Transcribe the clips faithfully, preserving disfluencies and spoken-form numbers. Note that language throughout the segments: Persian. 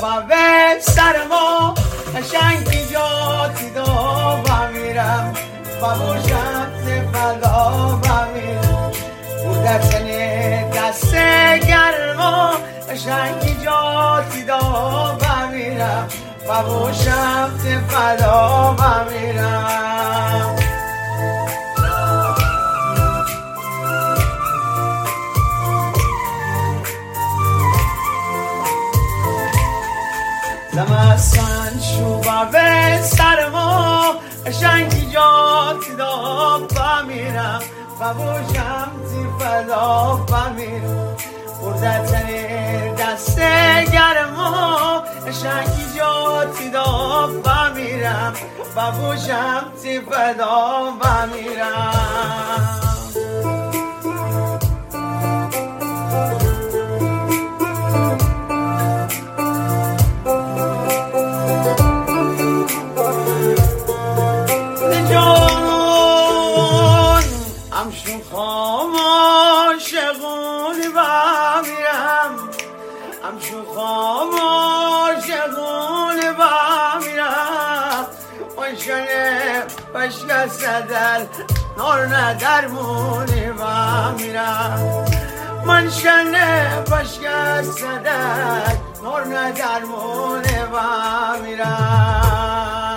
به سر ما قشنگی جاتی دا بمیرم بابوشم فدا بمیرم بوده سنه دست گرما قشنگی جاتی دا بمیرم بابوشم فدا بمیرم زمستان شوبا به سر ما قشنگی جاتی دا بمیرم بابوشم تی فدا بمیرم برده تنه دست گرما قشنگی جاتی دا بمیرم بابوشم تی فدا بمیرم بشکه سدل نور ندرمونی و میرم من شنه بشکه سدل نور ندرمونی و میرم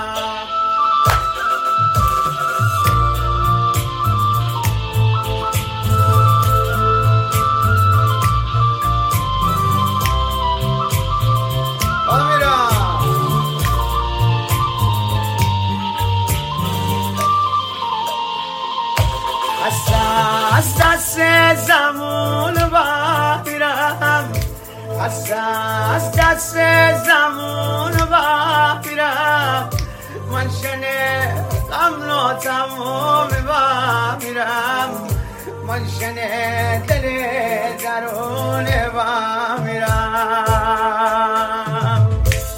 از دست زمان بمیرم از دست زمان بمیرم من شنه غم را تمام بمیرم من شنه دل درون بمیرم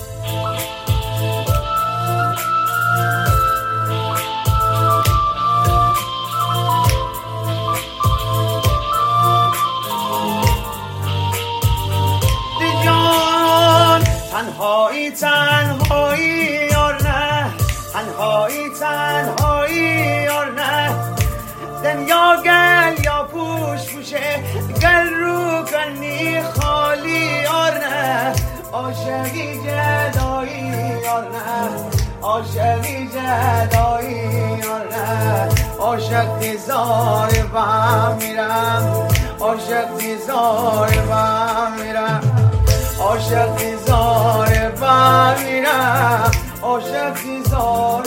تنهایی تنهایی یار نه تنهایی تنهایی یار نه دنیا گل یا پوش پوشه گل رو کنی خالی یار نه عاشقی جدایی یار نه عاشقی جدایی یار نه عاشق دیزار بمیرم عاشق دیزار بمیرم عاشق دیزار بمیرم عاشق دیزار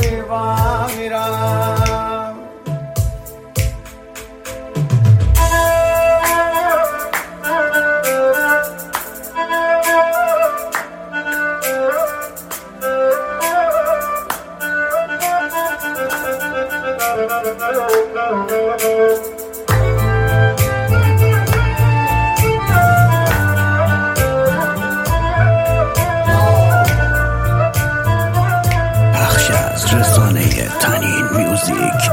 بمیرم رسانه تنین میوزیک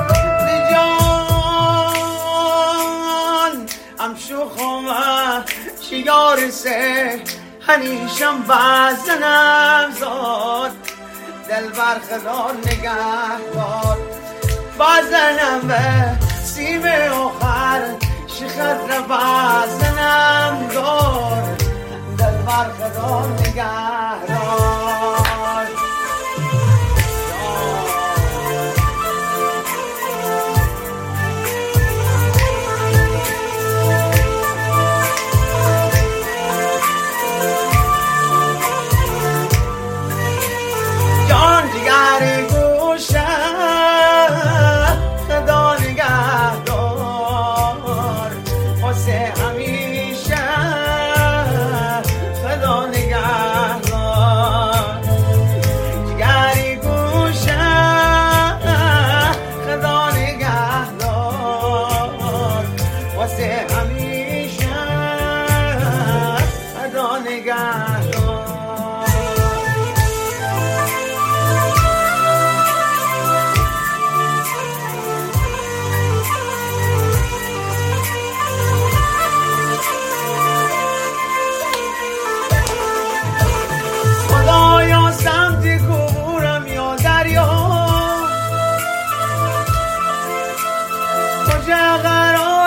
جان ام شوخم شیار سه هنیشم بازنم زاد دل برخدار نگه دار بازنم به سیم آخر شخص را بازنم دار دل برخدار نگه دار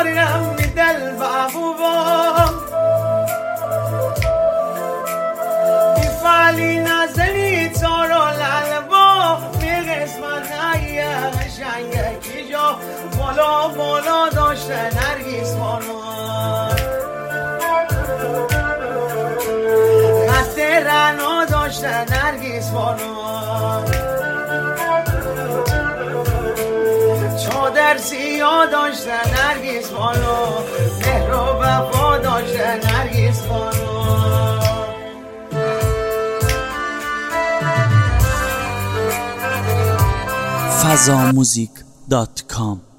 دارم می دل بابوام بی فعلی نزلی تارو لالبا می قسمت نایه قشنگه کی جا بالا بالا داشته نرگیس بانو قصد رنو داشته نرگیس بانو چادر سیاه داشته نرگیس بانو مهر و وفا داشته نرگیس بانو فضاموزیک دات کام